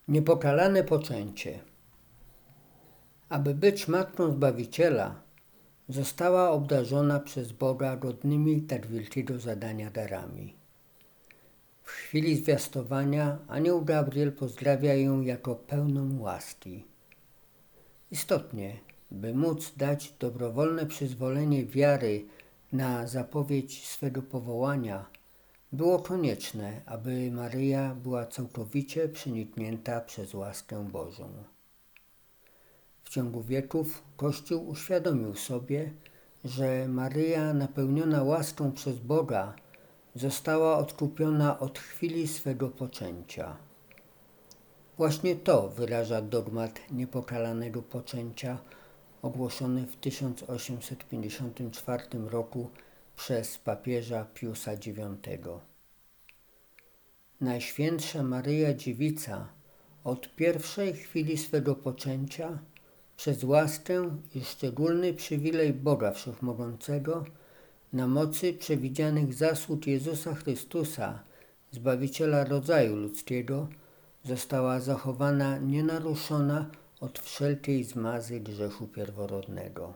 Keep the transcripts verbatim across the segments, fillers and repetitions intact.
Niepokalane poczęcie. Aby być matką Zbawiciela, została obdarzona przez Boga godnymi tak wielkiego zadania darami. W chwili zwiastowania anioł Gabriel pozdrawia ją jako pełną łaski. Istotnie, by móc dać dobrowolne przyzwolenie wiary na zapowiedź swego powołania, było konieczne, aby Maryja była całkowicie przeniknięta przez łaskę Bożą. W ciągu wieków Kościół uświadomił sobie, że Maryja napełniona łaską przez Boga została odkupiona od chwili swego poczęcia. Właśnie to wyraża dogmat niepokalanego poczęcia ogłoszony w tysiąc osiemset pięćdziesiątym czwartym roku przez papieża Piusa dziewiątego. Najświętsza Maryja Dziewica od pierwszej chwili swego poczęcia przez łaskę i szczególny przywilej Boga Wszechmogącego na mocy przewidzianych zasług Jezusa Chrystusa, Zbawiciela rodzaju ludzkiego, została zachowana nienaruszona od wszelkiej zmazy grzechu pierworodnego.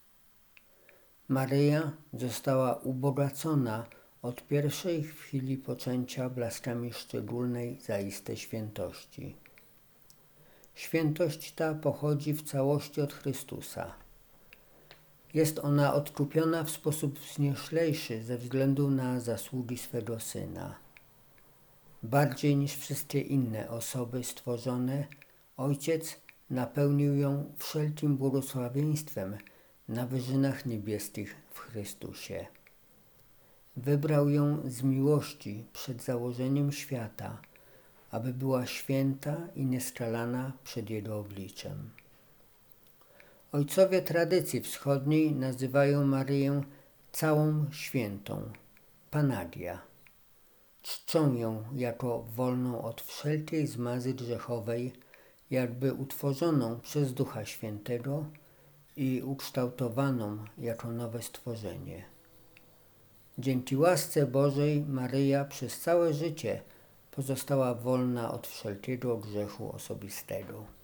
Maryja została ubogacona od pierwszej chwili poczęcia blaskami szczególnej zaiste świętości. Świętość ta pochodzi w całości od Chrystusa. Jest ona odkupiona w sposób wznioślejszy ze względu na zasługi swego Syna. Bardziej niż wszystkie inne osoby stworzone, Ojciec napełnił ją wszelkim błogosławieństwem na wyżynach niebieskich w Chrystusie. Wybrał ją z miłości przed założeniem świata, aby była święta i nieskalana przed Jego obliczem. Ojcowie tradycji wschodniej nazywają Maryję całą świętą, Panagia. Czczą ją jako wolną od wszelkiej zmazy grzechowej, jakby utworzoną przez Ducha Świętego i ukształtowaną jako nowe stworzenie. Dzięki łasce Bożej Maryja przez całe życie pozostała wolna od wszelkiego grzechu osobistego.